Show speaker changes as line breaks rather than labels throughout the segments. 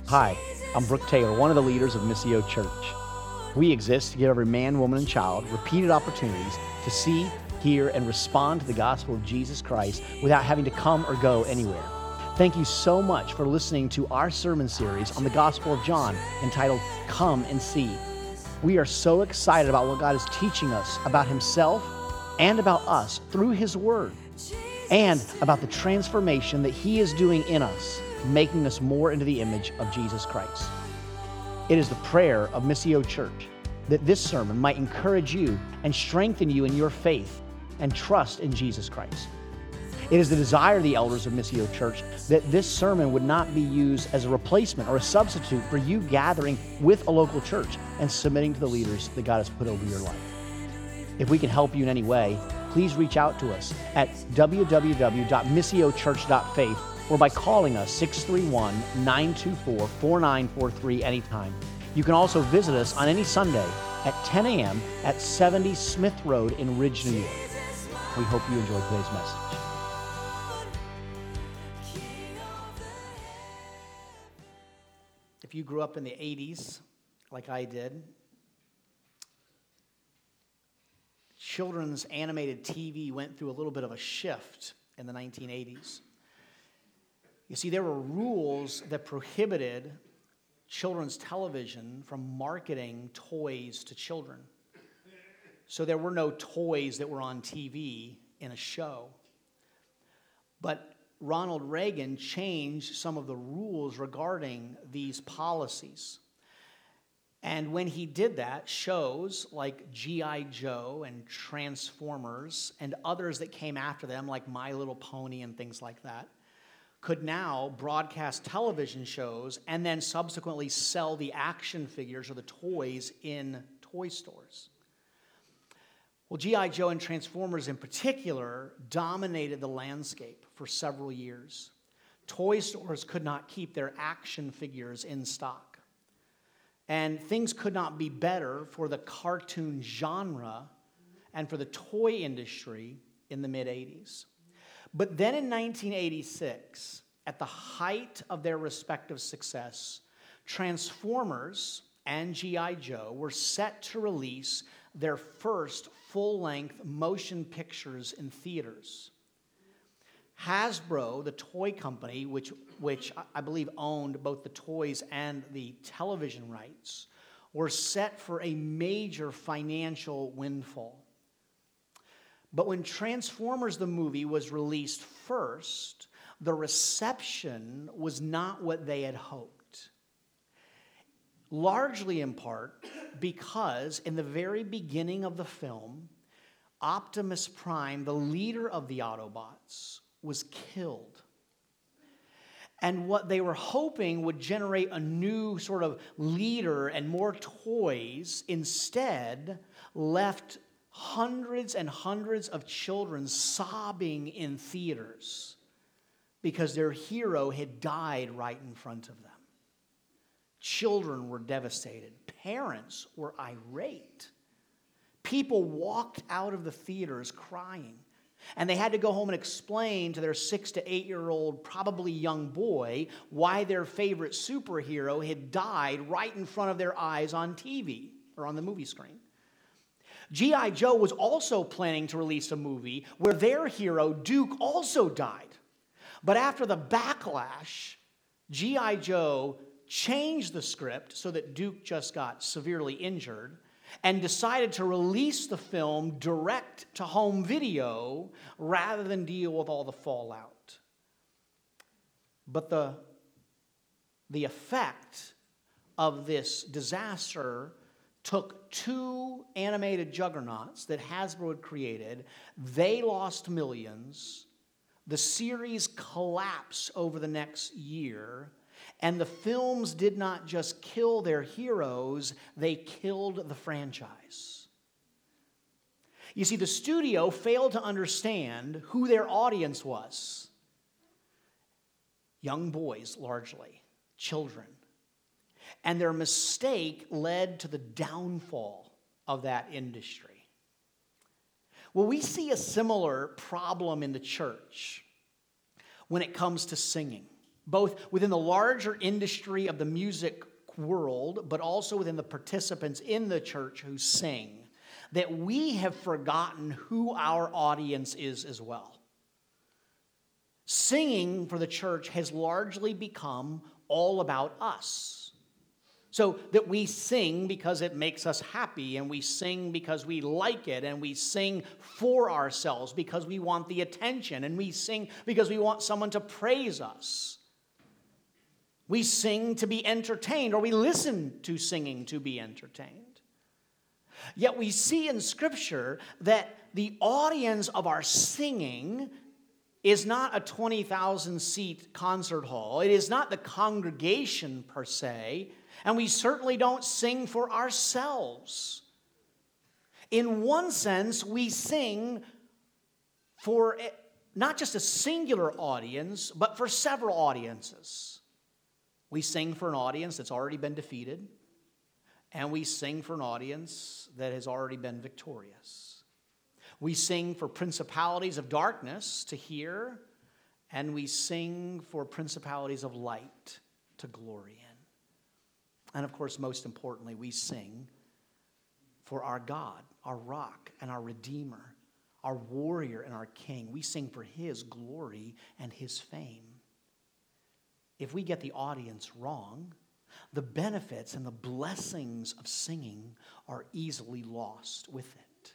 Hi, I'm Brooke Taylor, one of the leaders of Missio Church. We exist to give every man, woman, and child repeated opportunities to see, hear, and respond to the gospel of Jesus Christ without having to come or go anywhere. Thank you so much for listening to our sermon series on the Gospel of John entitled Come and See. We are so excited about what God is teaching us about Himself and about us through His Word, and about the transformation that He is doing in us, making us more into the image of Jesus Christ. It is the prayer of Missio Church that this sermon might encourage you and strengthen you in your faith and trust in Jesus Christ. It is the desire of the elders of Missio Church that this sermon would not be used as a replacement or a substitute for you gathering with a local church and submitting to the leaders that God has put over your life. If we can help you in any way, please reach out to us at www.missiochurch.faith or by calling us 631-924-4943 anytime. You can also visit us on any Sunday at 10 a.m. at 70 Smith Road in Ridge, New York. We hope you enjoyed today's message. If you grew up in the 80s, like I did, children's animated TV went through a little bit of a shift in the 1980s. You see, there were rules that prohibited children's television from marketing toys to children. So there were no toys that were on TV in a show. But Ronald Reagan changed some of the rules regarding these policies. And when he did that, shows like G.I. Joe and Transformers and others that came after them, like My Little Pony and things like that, could now broadcast television shows and then subsequently sell the action figures or the toys in toy stores. Well, G.I. Joe and Transformers in particular dominated the landscape for several years. Toy stores could not keep their action figures in stock. And things could not be better for the cartoon genre and for the toy industry in the mid-'80s. But then in 1986, at the height of their respective success, Transformers and G.I. Joe were set to release their first full-length motion pictures in theaters. Hasbro, the toy company, which I believe owned both the toys and the television rights, were set for a major financial windfall. But when Transformers the movie was released first, the reception was not what they had hoped. Largely in part because in the very beginning of the film, Optimus Prime, the leader of the Autobots, was killed. And what they were hoping would generate a new sort of leader and more toys instead left hundreds and hundreds of children sobbing in theaters because their hero had died right in front of them. Children were devastated. Parents were irate. People walked out of the theaters crying. And they had to go home and explain to their 6 to 8-year-old, probably young boy, why their favorite superhero had died right in front of their eyes on TV or on the movie screen. G.I. Joe was also planning to release a movie where their hero, Duke, also died. But after the backlash, G.I. Joe changed the script so that Duke just got severely injured and decided to release the film direct to home video rather than deal with all the fallout. But the effect of this disaster took two animated juggernauts that Hasbro had created. They lost millions. The series collapsed over the next year. And the films did not just kill their heroes, they killed the franchise. You see, the studio failed to understand who their audience was. Young boys, largely, children. And their mistake led to the downfall of that industry. Well, we see a similar problem in the church when it comes to singing. both within the larger industry of the music world, but also within the participants in the church who sing, that we have forgotten who our audience is as well. Singing for the church has largely become all about us. So that we sing because it makes us happy, and we sing because we like it, and we sing for ourselves because we want the attention, and we sing because we want someone to praise us. We sing to be entertained, or we listen to singing to be entertained. Yet we see in Scripture that the audience of our singing is not a 20,000-seat concert hall. It is not the congregation per se. And we certainly don't sing for ourselves. In one sense, we sing for not just a singular audience, but for several audiences. We sing for an audience that's already been defeated, and we sing for an audience that has already been victorious. We sing for principalities of darkness to hear, and we sing for principalities of light to glory in. And of course, most importantly, we sing for our God, our rock and our Redeemer, our warrior and our King. We sing for His glory and His fame. If we get the audience wrong, the benefits and the blessings of singing are easily lost with it.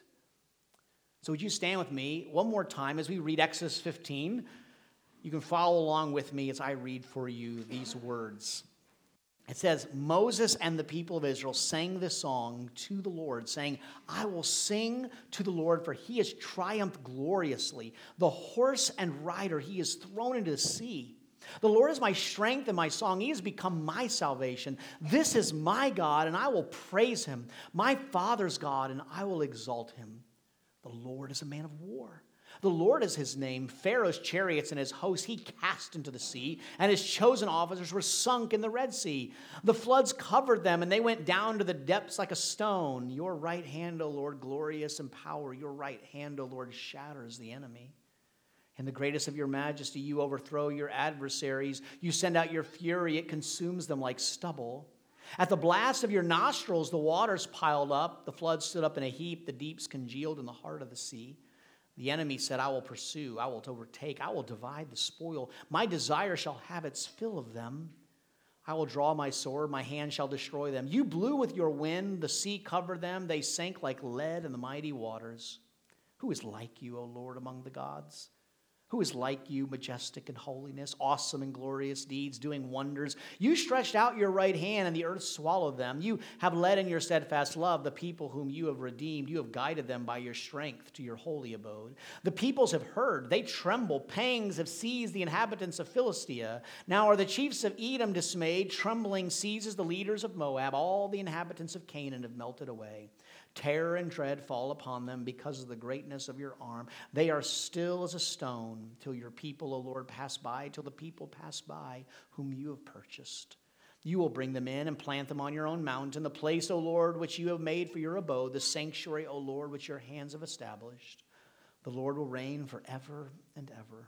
So would you stand with me one more time as we read Exodus 15? You can follow along with me as I read for you these words. It says, Moses and the people of Israel sang this song to the Lord, saying, I will sing to the Lord, for He has triumphed gloriously. The horse and rider He is thrown into the sea. The Lord is my strength and my song. He has become my salvation. This is my God, and I will praise Him. My Father's God, and I will exalt Him. The Lord is a man of war. The Lord is His name. Pharaoh's chariots and his hosts He cast into the sea, and His chosen officers were sunk in the Red Sea. The floods covered them, and they went down to the depths like a stone. Your right hand, O Lord, glorious in power. Your right hand, O Lord, shatters the enemy. In the greatest of your majesty, you overthrow your adversaries. You send out your fury. It consumes them like stubble. At the blast of your nostrils, the waters piled up. The floods stood up in a heap. The deeps congealed in the heart of the sea. The enemy said, I will pursue, I will overtake, I will divide the spoil. My desire shall have its fill of them. I will draw my sword, my hand shall destroy them. You blew with your wind, the sea covered them. They sank like lead in the mighty waters. Who is like you, O Lord, among the gods? Who is like you, majestic in holiness, awesome in glorious deeds, doing wonders? You stretched out your right hand, and the earth swallowed them. You have led in your steadfast love the people whom you have redeemed. You have guided them by your strength to your holy abode. The peoples have heard. They tremble. Pangs have seized the inhabitants of Philistia. Now are the chiefs of Edom dismayed. Trembling seizes the leaders of Moab. All the inhabitants of Canaan have melted away. Terror and dread fall upon them because of the greatness of your arm. They are still as a stone till your people, O Lord, pass by, till the people pass by whom you have purchased. You will bring them in and plant them on your own mountain, the place, O Lord, which you have made for your abode, the sanctuary, O Lord, which your hands have established. The Lord will reign forever and ever.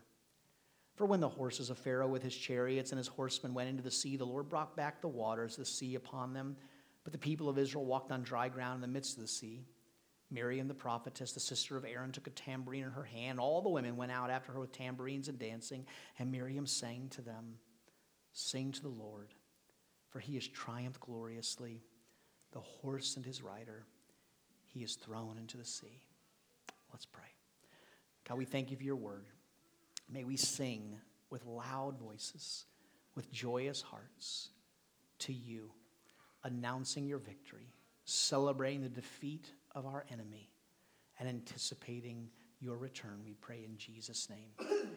For when the horses of Pharaoh with his chariots and his horsemen went into the sea, the Lord brought back the waters of the sea upon them. But the people of Israel walked on dry ground in the midst of the sea. Miriam the prophetess, the sister of Aaron, took a tambourine in her hand. All the women went out after her with tambourines and dancing. And Miriam sang to them, Sing to the Lord, for He has triumphed gloriously. The horse and his rider He is thrown into the sea. Let's pray. God, we thank you for your word. May we sing with loud voices, with joyous hearts to you, announcing your victory, celebrating the defeat of our enemy, and anticipating your return. We pray in Jesus' name.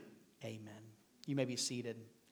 Amen. You may be seated.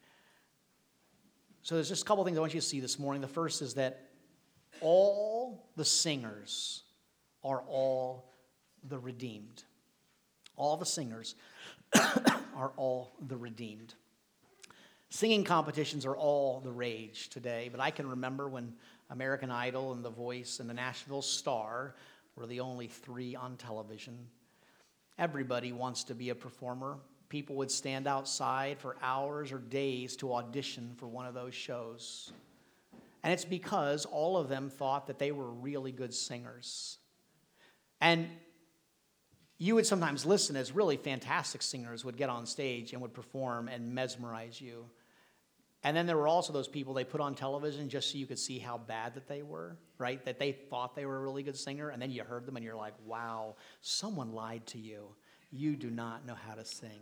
So there's just a couple things I want you to see this morning. The first is that all the singers are all the redeemed. All the singers are all the redeemed. Singing competitions are all the rage today, but I can remember when American Idol and The Voice and the Nashville Star were the only three on television. Everybody wants to be a performer. People would stand outside for hours or days to audition for one of those shows. And it's because all of them thought that they were really good singers. And you would sometimes listen as really fantastic singers would get on stage and would perform and mesmerize you. And then there were also those people they put on television just so you could see how bad that they were, right? That they thought they were a really good singer, and then you heard them and you're like, wow, someone lied to you. You do not know how to sing.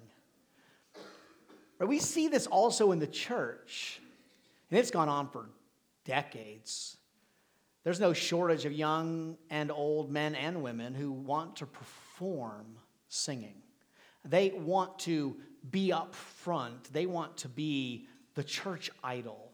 But we see this also in the church, and it's gone on for decades. There's no shortage of young and old men and women who want to perform singing. They want to be up front. They want to be the church idol.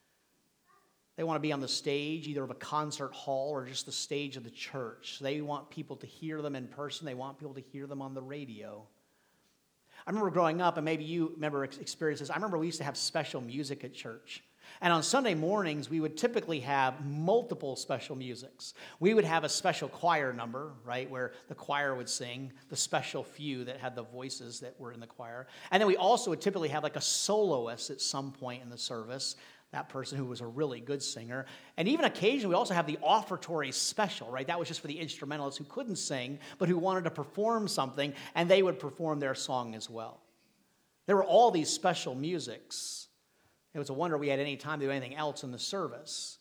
They want to be on the stage, either of a concert hall or just the stage of the church. They want people to hear them in person. They want people to hear them on the radio. I remember growing up, and maybe you remember experiences. I remember we used to have special music at church. And on Sunday mornings, we would typically have multiple special musics. We would have a special choir number, right, where the choir would sing, the special few that had the voices that were in the choir. And then we also would typically have like a soloist at some point in the service, that person who was a really good singer. And even occasionally, we also have the offertory special, right? That was just for the instrumentalists who couldn't sing, but who wanted to perform something, and they would perform their song as well. There were all these special musics. It was a wonder we had any time to do anything else in the service.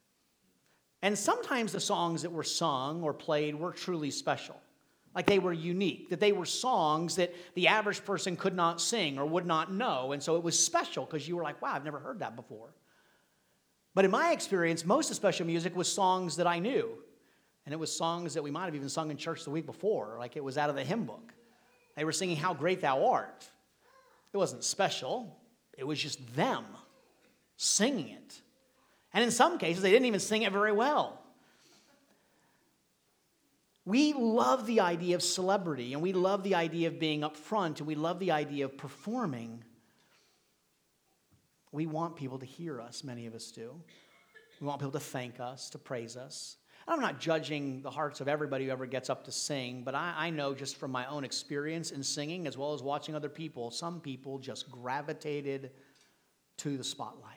And sometimes the songs that were sung or played were truly special. Like they were unique, that they were songs that the average person could not sing or would not know. And so it was special because you were like, wow, I've never heard that before. But in my experience, most of the special music was songs that I knew. And it was songs that we might have even sung in church the week before, like it was out of the hymn book. They were singing How Great Thou Art. It wasn't special. It was just them singing it. And in some cases, they didn't even sing it very well. We love the idea of celebrity, and we love the idea of being up front, and we love the idea of performing. We want people to hear us, many of us do. We want people to thank us, to praise us. And I'm not judging the hearts of everybody who ever gets up to sing, but I know just from my own experience in singing, as well as watching other people, some people just gravitated to the spotlight.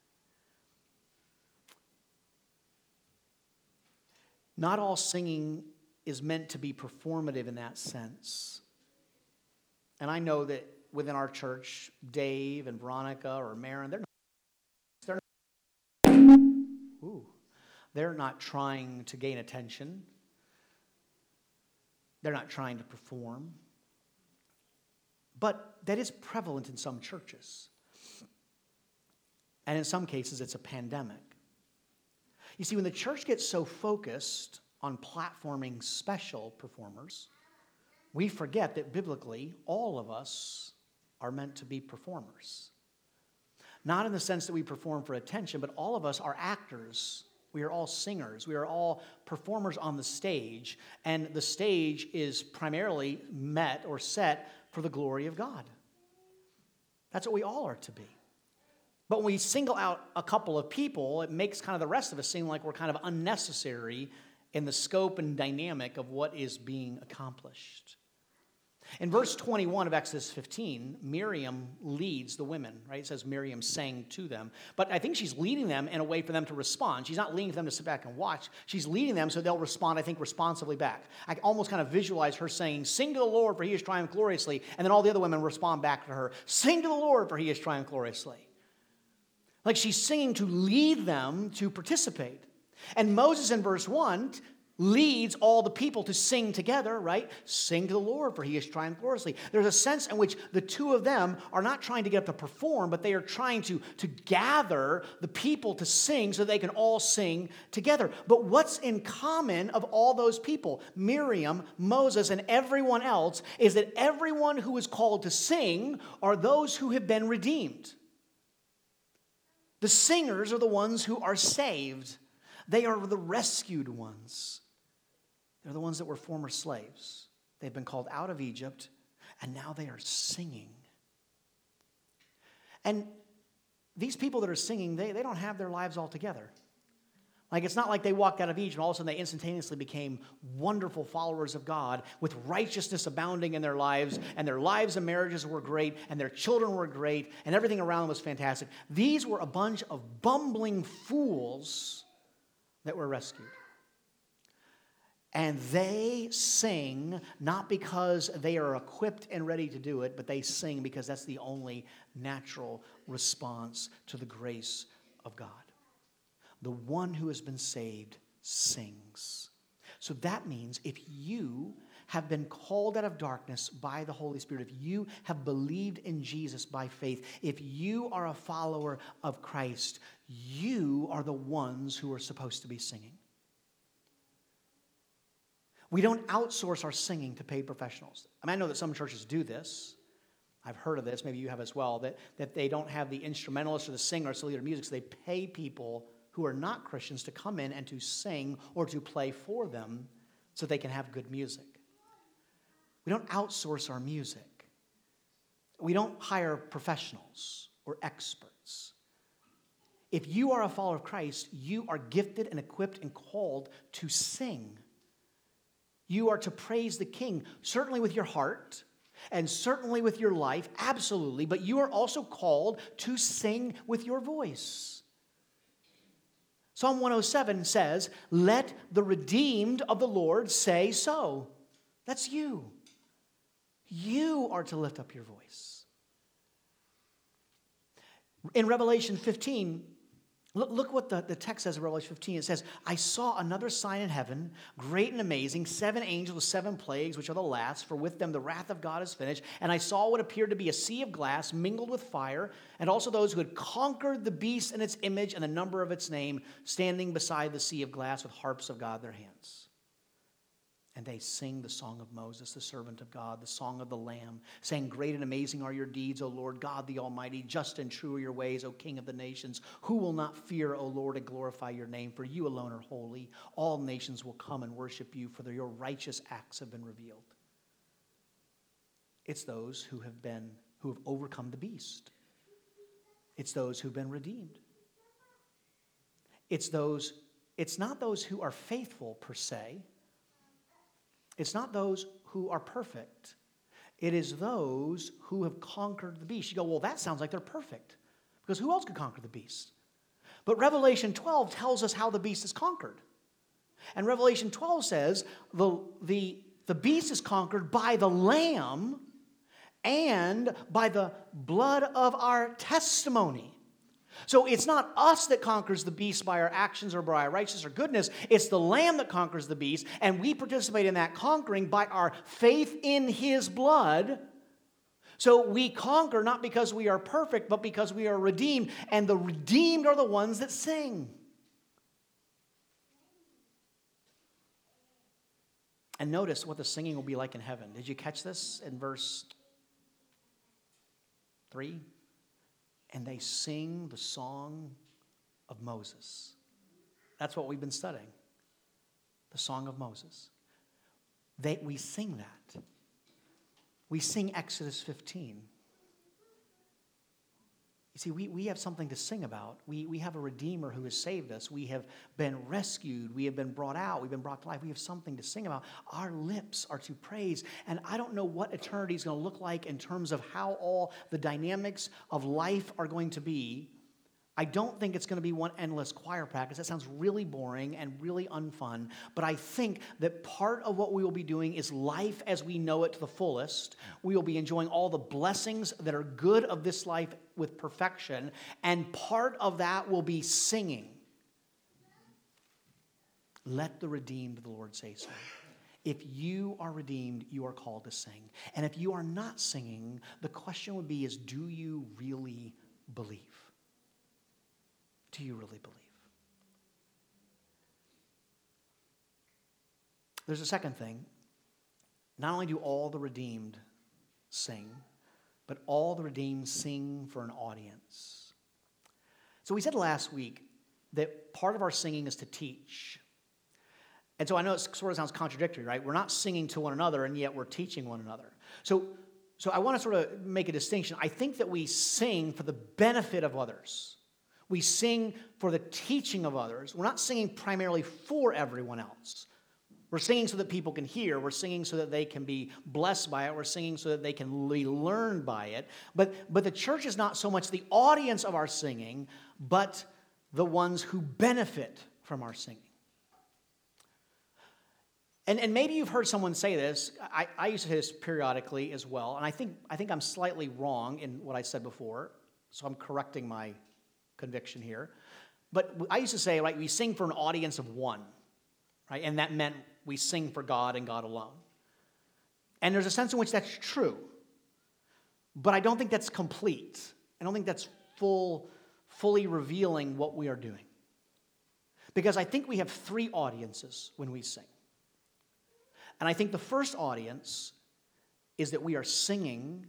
Not all singing is meant to be performative in that sense. And I know that within our church, Dave and Veronica or Maren, they're not trying to gain attention. They're not trying to perform. But that is prevalent in some churches. And in some cases, it's a pandemic. You see, when the church gets so focused on platforming special performers, we forget that biblically, all of us are meant to be performers. Not in the sense that we perform for attention, but all of us are actors. We are all singers. We are all performers on the stage, and the stage is primarily met or set for the glory of God. That's what we all are to be. But when we single out a couple of people, it makes kind of the rest of us seem like we're kind of unnecessary in the scope and dynamic of what is being accomplished. In verse 21 of Exodus 15, Miriam leads the women, right? It says Miriam sang to them. But I think she's leading them in a way for them to respond. She's not leading them to sit back and watch. She's leading them so they'll respond, I think, responsively back. I almost kind of visualize her saying, sing to the Lord, for he has triumphed gloriously. And then all the other women respond back to her, sing to the Lord, for he has triumphed gloriously. Like she's singing to lead them to participate. And Moses in verse 1 leads all the people to sing together, right? Sing to the Lord, for he has triumphed gloriously. There's a sense in which the two of them are not trying to get up to perform, but they are trying to gather the people to sing so they can all sing together. But what's in common of all those people, Miriam, Moses, and everyone else, is that everyone who is called to sing are those who have been redeemed. The singers are the ones who are saved. They are the rescued ones. They're the ones that were former slaves. They've been called out of Egypt, and now they are singing. And these people that are singing, they don't have their lives all together. Like, it's not like they walked out of Egypt and all of a sudden they instantaneously became wonderful followers of God with righteousness abounding in their lives, and their lives and marriages were great, and their children were great, and everything around them was fantastic. These were a bunch of bumbling fools that were rescued. And they sing not because they are equipped and ready to do it, but they sing because that's the only natural response to the grace of God. The one who has been saved sings. So that means if you have been called out of darkness by the Holy Spirit, if you have believed in Jesus by faith, if you are a follower of Christ, you are the ones who are supposed to be singing. We don't outsource our singing to paid professionals. I know that some churches do this. I've heard of this, maybe you have as well, that they don't have the instrumentalist or the singer to lead their music, so they pay people who are not Christians to come in and to sing or to play for them so they can have good music. We don't outsource our music. We don't hire professionals or experts. If you are a follower of Christ, you are gifted and equipped and called to sing. You are to praise the King, certainly with your heart and certainly with your life, absolutely, but you are also called to sing with your voice. Psalm 107 says, "Let the redeemed of the Lord say so." That's you. You are to lift up your voice. In Revelation 15, look what the text says in Revelation 15. It says, "I saw another sign in heaven, great and amazing, 7 angels with 7 plagues, which are the last, for with them the wrath of God is finished. And I saw what appeared to be a sea of glass mingled with fire, and also those who had conquered the beast and its image and the number of its name, standing beside the sea of glass with harps of God in their hands. And they sing the song of Moses, the servant of God, the song of the Lamb, saying, 'Great and amazing are your deeds, O Lord God the Almighty. Just and true are your ways, O King of the nations. Who will not fear, O Lord, and glorify your name? For you alone are holy. All nations will come and worship you, for your righteous acts have been revealed.'" It's those who have overcome the beast. It's those who've been redeemed. It's not those who are faithful per se. It's not those who are perfect. It is those who have conquered the beast. You go, well, that sounds like they're perfect. Because who else could conquer the beast? But Revelation 12 tells us how the beast is conquered. And Revelation 12 says the beast is conquered by the Lamb and by the blood of our testimony. So it's not us that conquers the beast by our actions or by our righteousness or goodness. It's the Lamb that conquers the beast, and we participate in that conquering by our faith in His blood. So we conquer not because we are perfect, but because we are redeemed, and the redeemed are the ones that sing. And notice what the singing will be like in heaven. Did you catch this in verse 3? And they sing the song of Moses. That's what we've been studying. The song of Moses. We sing that. We sing Exodus 15. You see, we have something to sing about. We have a Redeemer who has saved us. We have been rescued. We have been brought out. We've been brought to life. We have something to sing about. Our lips are to praise. And I don't know what eternity is going to look like in terms of how all the dynamics of life are going to be. I don't think it's going to be one endless choir practice. That sounds really boring and really unfun. But I think that part of what we will be doing is life as we know it to the fullest. We will be enjoying all the blessings that are good of this life with perfection. And part of that will be singing. Let the redeemed of the Lord say so. If you are redeemed, you are called to sing. And if you are not singing, the question would be do you really believe? Do you really believe? There's a second thing. Not only do all the redeemed sing, but all the redeemed sing for an audience. So we said last week that part of our singing is to teach. And so I know it sort of sounds contradictory, right? We're not singing to one another, and yet we're teaching one another. So I want to sort of make a distinction. I think that we sing for the benefit of others. We sing for the teaching of others. We're not singing primarily for everyone else. We're singing so that people can hear. We're singing so that they can be blessed by it. We're singing so that they can be learned by it. But the church is not so much the audience of our singing, but the ones who benefit from our singing. And maybe you've heard someone say this. I used to say this periodically as well, and I think I'm slightly wrong in what I said before, so I'm correcting my conviction here. But I used to say, right, we sing for an audience of one, right? And that meant we sing for God and God alone. And there's a sense in which that's true, but I don't think that's complete. I don't think that's fully revealing what we are doing. Because I think we have three audiences when we sing. And I think the first audience is that we are singing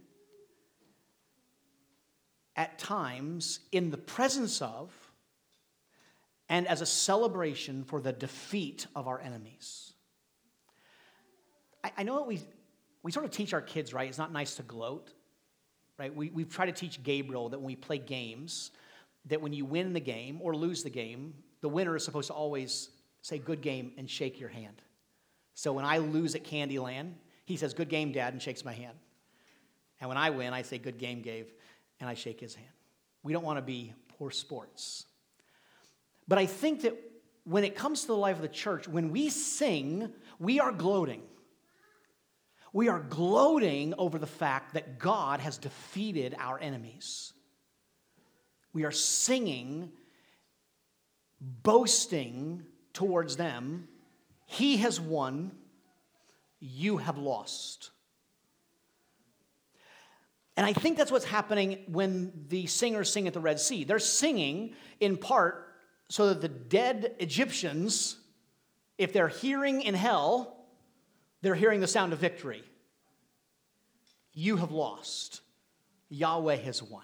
at times in the presence of and as a celebration for the defeat of our enemies. I know that we sort of teach our kids, right? It's not nice to gloat, right? We try to teach Gabriel that when we play games, that when you win the game or lose the game, the winner is supposed to always say, "Good game," and shake your hand. So when I lose at Candyland, he says, "Good game, Dad," and shakes my hand. And when I win, I say, "Good game, Gabe," and I shake his hand. We don't want to be poor sports. But I think that when it comes to the life of the church, when we sing, we are gloating. We are gloating over the fact that God has defeated our enemies. We are singing, boasting towards them. He has won, you have lost. And I think that's what's happening when the singers sing at the Red Sea. They're singing in part so that the dead Egyptians, if they're hearing in hell, they're hearing the sound of victory. You have lost. Yahweh has won.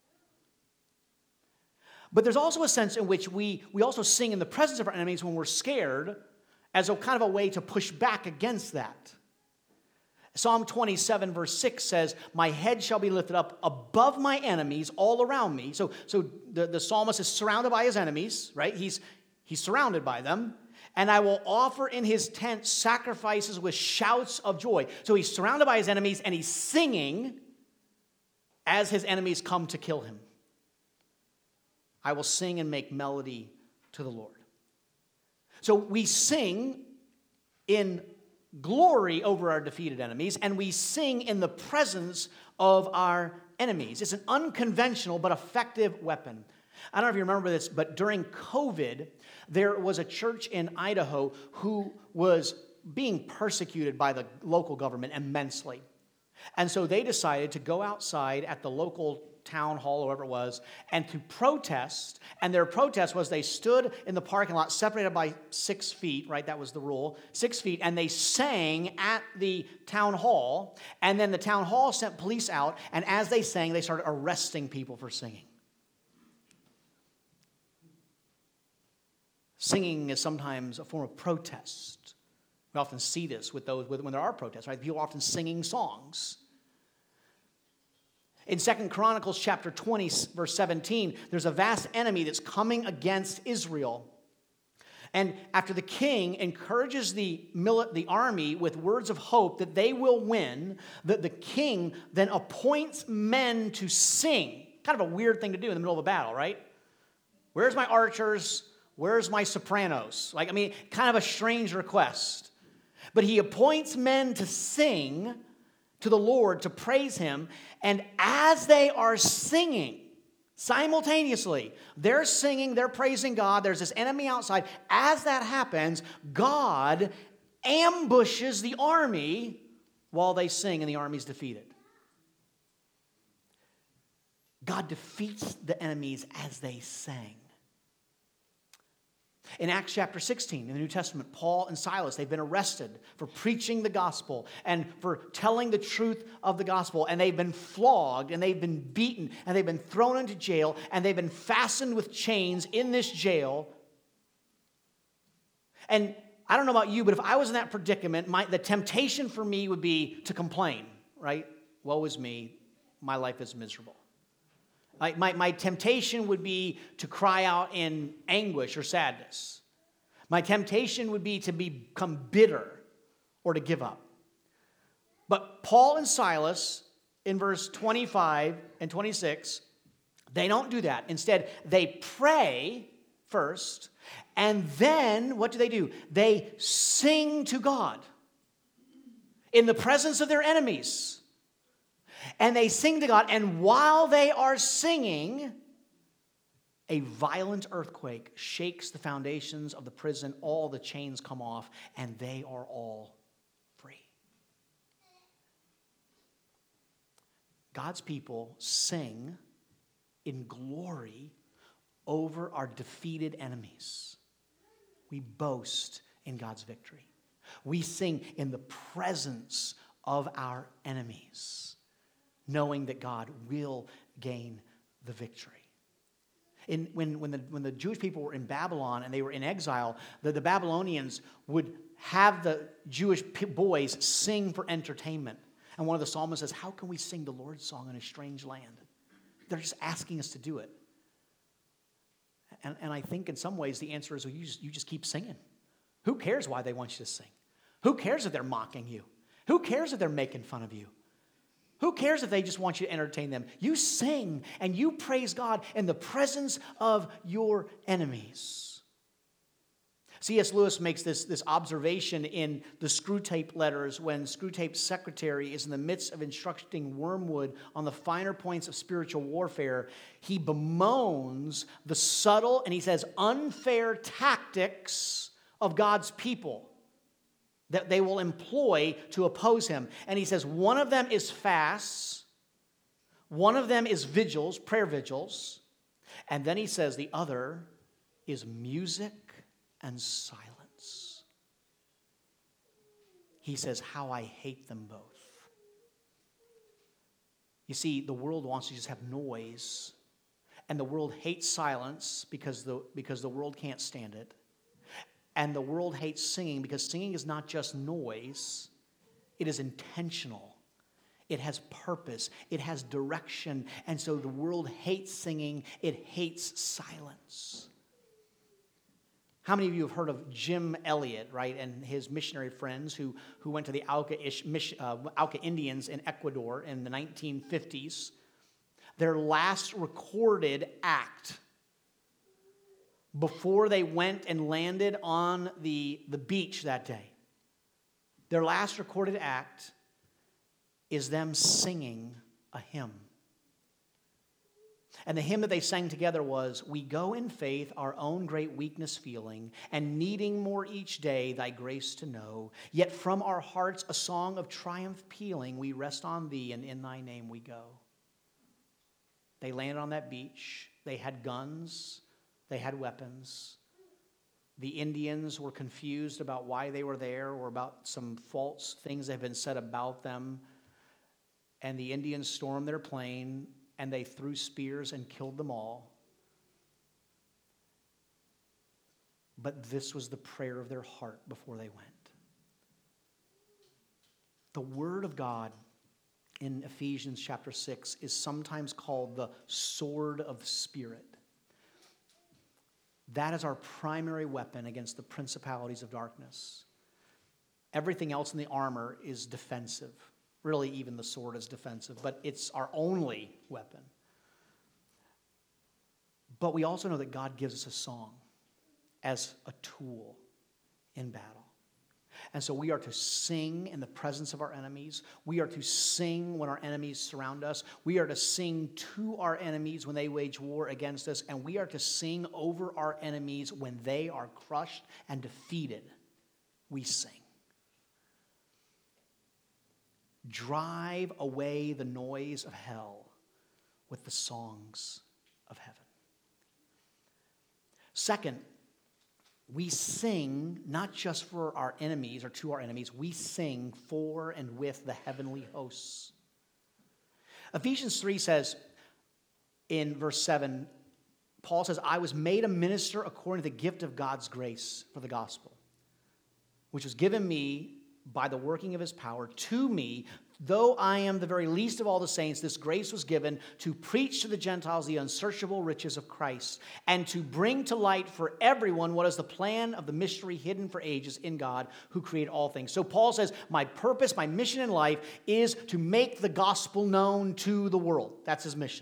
But there's also a sense in which we also sing in the presence of our enemies when we're scared, as a kind of a way to push back against that. Psalm 27 verse 6 says, "My head shall be lifted up above my enemies all around me." So the psalmist is surrounded by his enemies, right? He's surrounded by them. "And I will offer in his tent sacrifices with shouts of joy." So he's surrounded by his enemies and he's singing as his enemies come to kill him. "I will sing and make melody to the Lord." So we sing in glory over our defeated enemies, and we sing in the presence of our enemies. It's an unconventional but effective weapon. I don't know if you remember this, but during COVID, there was a church in Idaho who was being persecuted by the local government immensely. And so they decided to go outside at the local town hall, or whatever it was, and to protest. And their protest was they stood in the parking lot separated by 6 feet, right? That was the rule, 6 feet. And they sang at the town hall. And then the town hall sent police out. And as they sang, they started arresting people for singing. Singing is sometimes a form of protest. We often see this with those when there are protests, right? People are often singing songs. In 2 Chronicles chapter 20, verse 17, there's a vast enemy that's coming against Israel. And after the king encourages the army with words of hope that they will win, the king then appoints men to sing. Kind of a weird thing to do in the middle of a battle, right? Where's my archers? Where's my sopranos? Kind of a strange request. But he appoints men to sing to the Lord, to praise him. And as they are singing, simultaneously, they're singing, they're praising God. There's this enemy outside. As that happens, God ambushes the army while they sing, and the army's defeated. God defeats the enemies as they sang. In Acts chapter 16, in the New Testament, Paul and Silas, they've been arrested for preaching the gospel and for telling the truth of the gospel. And they've been flogged, and they've been beaten, and they've been thrown into jail, and they've been fastened with chains in this jail. And I don't know about you, but if I was in that predicament, the temptation for me would be to complain, right? Woe is me, my life is miserable. Like my temptation would be to cry out in anguish or sadness. My temptation would be to become bitter or to give up. But Paul and Silas, in verse 25 and 26, they don't do that. Instead, they pray first, and then what do? They sing to God in the presence of their enemies. And they sing to God, and while they are singing, a violent earthquake shakes the foundations of the prison. All the chains come off, and they are all free. God's people sing in glory over our defeated enemies. We boast in God's victory. We sing in the presence of our enemies, knowing that God will gain the victory. When the Jewish people were in Babylon and they were in exile, the Babylonians would have the Jewish boys sing for entertainment. And one of the psalmists says, how can we sing the Lord's song in a strange land? They're just asking us to do it. And I think in some ways the answer is, well, you just keep singing. Who cares why they want you to sing? Who cares if they're mocking you? Who cares if they're making fun of you? Who cares if they just want you to entertain them? You sing and you praise God in the presence of your enemies. C.S. Lewis makes this observation in the Screwtape Letters when Screwtape's secretary is in the midst of instructing Wormwood on the finer points of spiritual warfare. He bemoans the subtle, and he says, unfair tactics of God's people that they will employ to oppose him. And he says one of them is fasts, one of them is vigils, prayer vigils, and then he says the other is music and silence. He says, how I hate them both. You see, the world wants to just have noise, and the world hates silence because the world can't stand it. And the world hates singing because singing is not just noise. It is intentional. It has purpose. It has direction. And so the world hates singing. It hates silence. How many of you have heard of Jim Elliot, right, and his missionary friends who went to the Auca Indians in Ecuador in the 1950s? Their last recorded act before they went and landed on the beach that day. Their last recorded act is them singing a hymn. And the hymn that they sang together was, we go in faith, our own great weakness feeling, and needing more each day thy grace to know. Yet from our hearts a song of triumph pealing, we rest on thee, and in thy name we go. They landed on that beach. They had guns. They had weapons. The Indians were confused about why they were there or about some false things that had been said about them. And the Indians stormed their plane, and they threw spears and killed them all. But this was the prayer of their heart before they went. The Word of God in Ephesians chapter 6 is sometimes called the sword of the Spirit. That is our primary weapon against the principalities of darkness. Everything else in the armor is defensive. Really, even the sword is defensive, but it's our only weapon. But we also know that God gives us a song as a tool in battle. And so we are to sing in the presence of our enemies. We are to sing when our enemies surround us. We are to sing to our enemies when they wage war against us. And we are to sing over our enemies when they are crushed and defeated. We sing. Drive away the noise of hell with the songs of heaven. Second, we sing not just for our enemies or to our enemies, we sing for and with the heavenly hosts. Ephesians 3 says in verse 7, Paul says, I was made a minister according to the gift of God's grace for the gospel, which was given me by the working of his power to me Though I am the very least of all the saints, this grace was given to preach to the Gentiles the unsearchable riches of Christ, and to bring to light for everyone what is the plan of the mystery hidden for ages in God who created all things. So Paul says, my purpose, my mission in life is to make the gospel known to the world. That's his mission.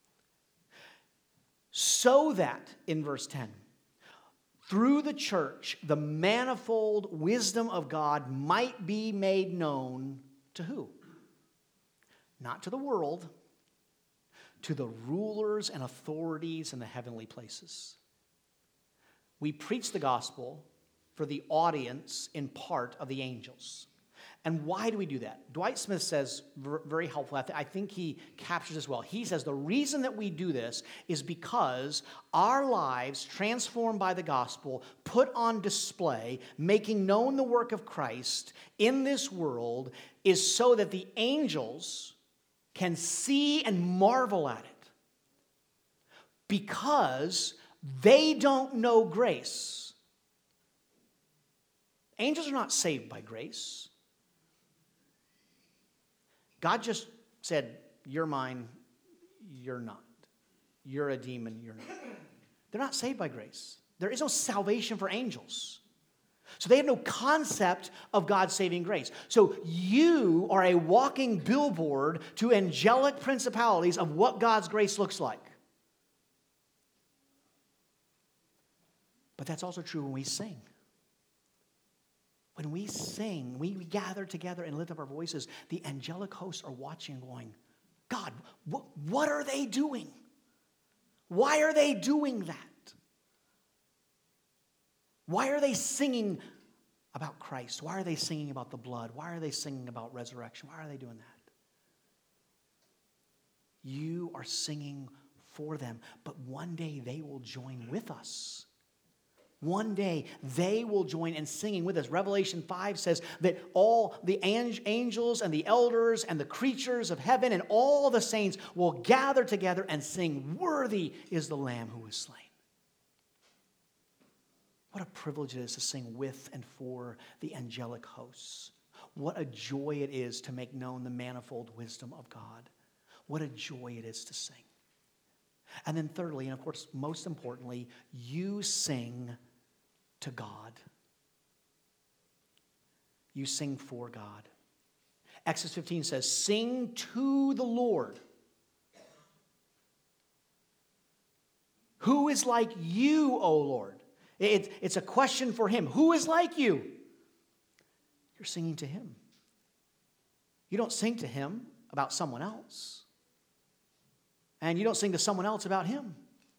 So that, in verse 10, through the church, the manifold wisdom of God might be made known to who? Not to the world, to the rulers and authorities in the heavenly places. We preach the gospel for the audience in part of the angels. And why do we do that? Dwight Smith says, very helpful, I think he captures this well. He says the reason that we do this is because our lives, transformed by the gospel, put on display, making known the work of Christ in this world, is so that the angels can see and marvel at it. Because they don't know grace. Angels are not saved by grace. God just said, you're mine, you're not. You're a demon, you're not. They're not saved by grace. There is no salvation for angels. So they have no concept of God's saving grace. So you are a walking billboard to angelic principalities of what God's grace looks like. But that's also true when we sing. When we sing, we gather together and lift up our voices, the angelic hosts are watching and going, God, what are they doing? Why are they doing that? Why are they singing about Christ? Why are they singing about the blood? Why are they singing about resurrection? Why are they doing that? You are singing for them, but one day they will join with us. One day they will join in singing with us. Revelation 5 says that all the angels and the elders and the creatures of heaven and all the saints will gather together and sing, "Worthy is the Lamb who was slain." What a privilege it is to sing with and for the angelic hosts. What a joy it is to make known the manifold wisdom of God. What a joy it is to sing. And then thirdly, and of course most importantly, you sing to God. You sing for God. Exodus 15 says, sing to the Lord. Who is like you, O Lord? It's a question for him. Who is like you? You're singing to him. You don't sing to him about someone else. And you don't sing to someone else about him.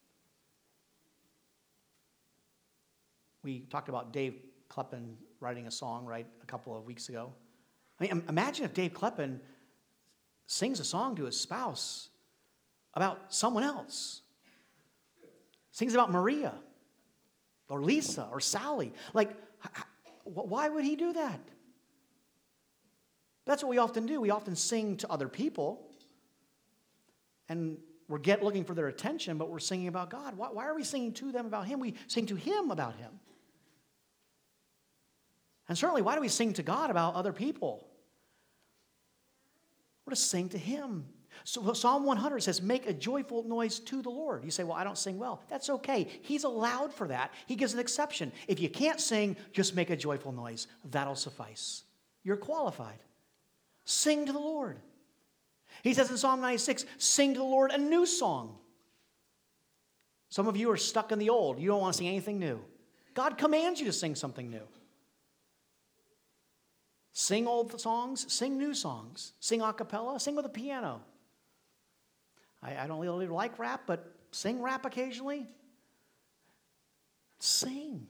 We talked about Dave Kleppen writing a song, right, a couple of weeks ago. I mean, imagine if Dave Kleppen sings a song to his spouse about someone else. Sings about Maria or Lisa or Sally. Like, why would he do that? That's what we often do. We often sing to other people. And we're looking for their attention, but we're singing about God. Why are we singing to them about him? We sing to him about him. And certainly, why do we sing to God about other people? We're to sing to him. So Psalm 100 says, make a joyful noise to the Lord. You say, well, I don't sing well. That's okay. He's allowed for that. He gives an exception. If you can't sing, just make a joyful noise. That'll suffice. You're qualified. Sing to the Lord. He says in Psalm 96, sing to the Lord a new song. Some of you are stuck in the old. You don't want to sing anything new. God commands you to sing something new. Sing old songs, sing new songs. Sing a cappella, sing with a piano. I don't really like rap, but sing rap occasionally. Sing.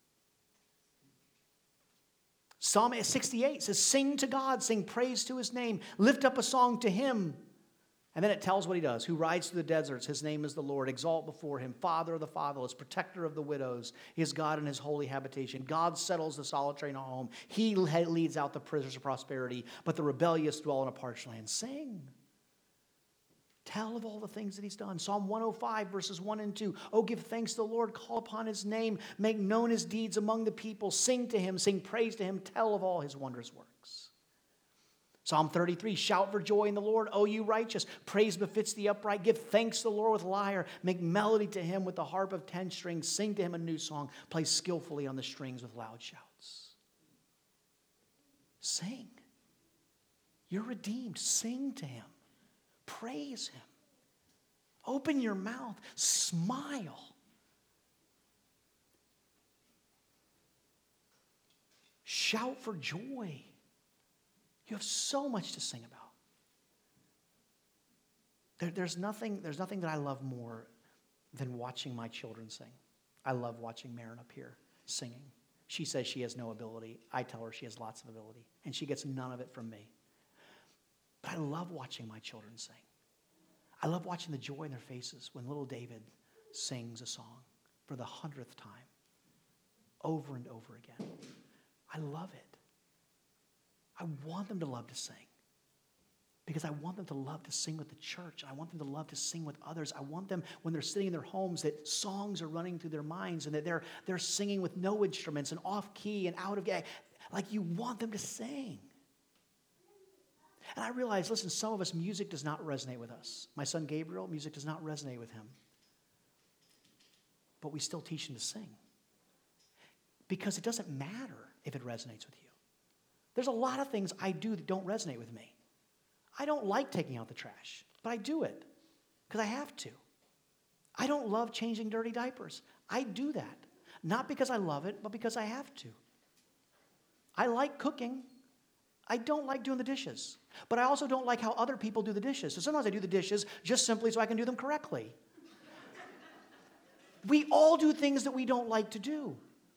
Psalm 68 says, sing to God, sing praise to his name, lift up a song to him. And then it tells what he does. Who rides through the deserts, his name is the Lord. Exalt before him, Father of the fatherless, protector of the widows. He is God in his holy habitation. God settles the solitary in a home. He leads out the prisoners of prosperity, but the rebellious dwell in a parched land. Sing. Tell of all the things that he's done. Psalm 105, verses 1 and 2. Oh, give thanks to the Lord. Call upon his name. Make known his deeds among the people. Sing to him. Sing praise to him. Tell of all his wondrous works. Psalm 33, shout for joy in the Lord, O you righteous. Praise befits the upright. Give thanks to the Lord with lyre. Make melody to him with the harp of 10 strings. Sing to him a new song. Play skillfully on the strings with loud shouts. Sing. You're redeemed. Sing to him. Praise him. Open your mouth. Smile. Shout for joy. You have so much to sing about. There's nothing that I love more than watching my children sing. I love watching Marin up here singing. She says she has no ability. I tell her she has lots of ability, and she gets none of it from me. But I love watching my children sing. I love watching the joy in their faces when little David sings a song for the 100th time, over and over again. I love it. I want them to love to sing because I want them to love to sing with the church. I want them to love to sing with others. I want them, when they're sitting in their homes, that songs are running through their minds and that they're singing with no instruments and off key and out of key. Like, you want them to sing. And I realize, listen, some of us, music does not resonate with us. My son Gabriel, music does not resonate with him. But we still teach him to sing because it doesn't matter if it resonates with you. There's a lot of things I do that don't resonate with me. I don't like taking out the trash, but I do it because I have to. I don't love changing dirty diapers. I do that, not because I love it, but because I have to. I like cooking. I don't like doing the dishes, but I also don't like how other people do the dishes. So sometimes I do the dishes just simply so I can do them correctly. We all do things that we don't like to do.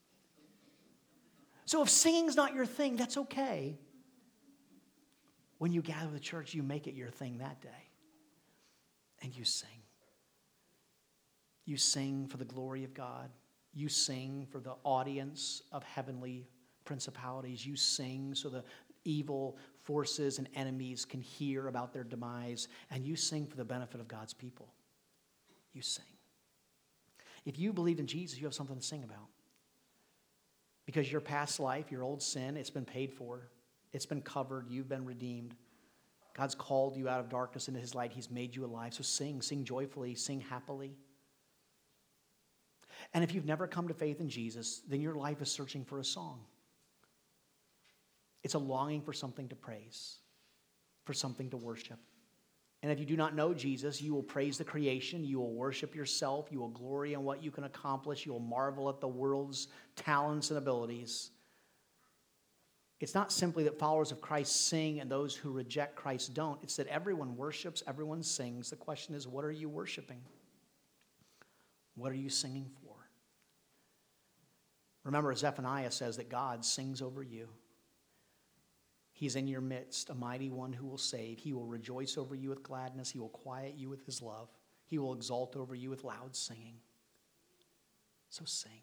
So if singing's not your thing, that's okay. When you gather with the church, you make it your thing that day. And you sing. You sing for the glory of God. You sing for the audience of heavenly principalities. You sing so the evil forces and enemies can hear about their demise. And you sing for the benefit of God's people. You sing. If you believe in Jesus, you have something to sing about. Because your past life, your old sin, it's been paid for. It's been covered. You've been redeemed. God's called you out of darkness into his light. He's made you alive. So sing. Sing joyfully. Sing happily. And if you've never come to faith in Jesus, then your life is searching for a song. It's a longing for something to praise, for something to worship. And if you do not know Jesus, you will praise the creation, you will worship yourself, you will glory in what you can accomplish, you will marvel at the world's talents and abilities. It's not simply that followers of Christ sing and those who reject Christ don't. It's that everyone worships, everyone sings. The question is, what are you worshiping? What are you singing for? Remember, Zephaniah says that God sings over you. He's in your midst, a mighty one who will save. He will rejoice over you with gladness. He will quiet you with his love. He will exalt over you with loud singing. So sing.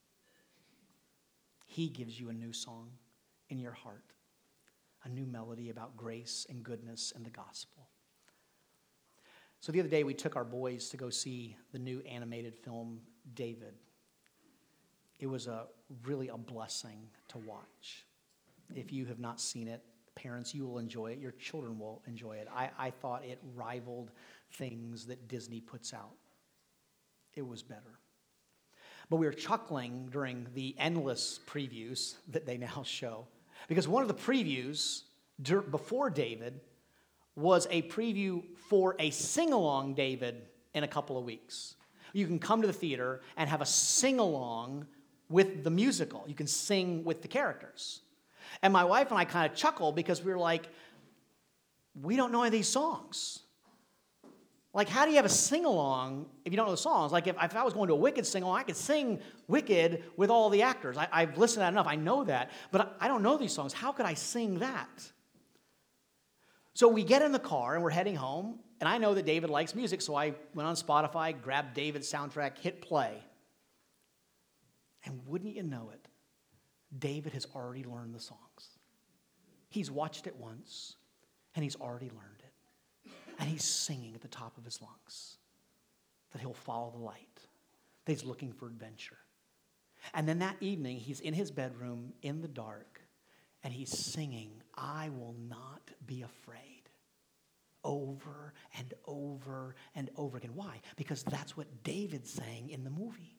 He gives you a new song in your heart, a new melody about grace and goodness and the gospel. So the other day we took our boys to go see the new animated film, David. It was really a blessing to watch. If you have not seen it, parents, you will enjoy it. Your children will enjoy it. I thought it rivaled things that Disney puts out. It was better. But we were chuckling during the endless previews that they now show. Because one of the previews before David was a preview for a sing-along David in a couple of weeks. You can come to the theater and have a sing-along with the musical. You can sing with the characters. And my wife and I kind of chuckled because we were like, we don't know any of these songs. Like, how do you have a sing-along if you don't know the songs? Like, if I was going to a Wicked sing-along, I could sing Wicked with all the actors. I've listened to that enough. I know that. But I don't know these songs. How could I sing that? So we get in the car, and we're heading home. And I know that David likes music, so I went on Spotify, grabbed David's soundtrack, hit play. And wouldn't you know it, David has already learned the songs. He's watched it once, and he's already learned it. And he's singing at the top of his lungs that he'll follow the light, that he's looking for adventure. And then that evening, he's in his bedroom in the dark, and he's singing I will not be afraid. Over and over and over again. Why? Because that's what David's saying in the movie.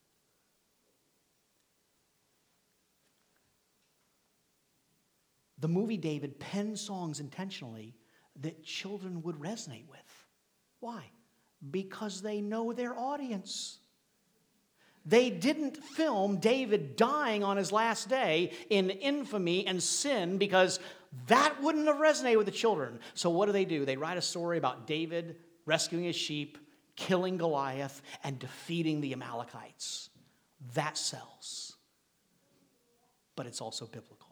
The movie David penned songs intentionally that children would resonate with. Why? Because they know their audience. They didn't film David dying on his last day in infamy and sin because that wouldn't have resonated with the children. So what do? They write a story about David rescuing his sheep, killing Goliath, and defeating the Amalekites. That sells. But it's also biblical.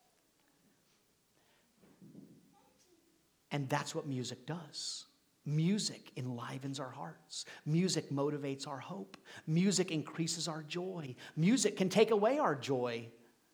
And that's what music does. Music enlivens our hearts. Music motivates our hope. Music increases our joy. Music can take away our joy.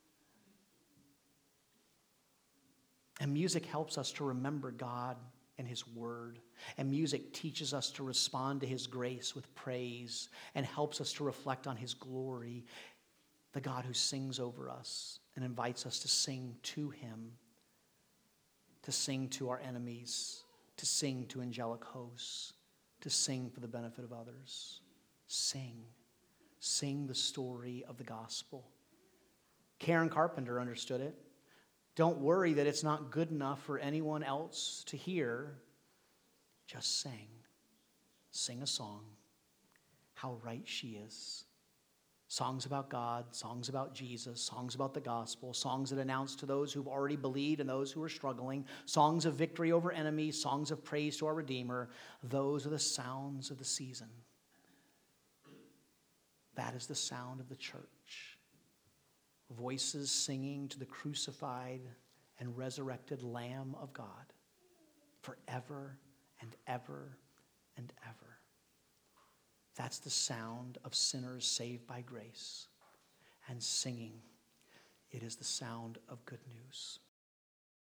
And music helps us to remember God and His Word. And music teaches us to respond to His grace with praise and helps us to reflect on His glory, the God who sings over us and invites us to sing to Him, to sing to our enemies, to sing to angelic hosts, to sing for the benefit of others. Sing. Sing the story of the gospel. Karen Carpenter understood it. Don't worry that it's not good enough for anyone else to hear. Just sing. Sing a song. How right she is. Songs about God, songs about Jesus, songs about the gospel, songs that announce to those who've already believed and those who are struggling, songs of victory over enemies, songs of praise to our Redeemer. Those are the sounds of the season. That is the sound of the church. Voices singing to the crucified and resurrected Lamb of God forever and ever and ever. That's the sound of sinners saved by grace. And singing, it is the sound of good news.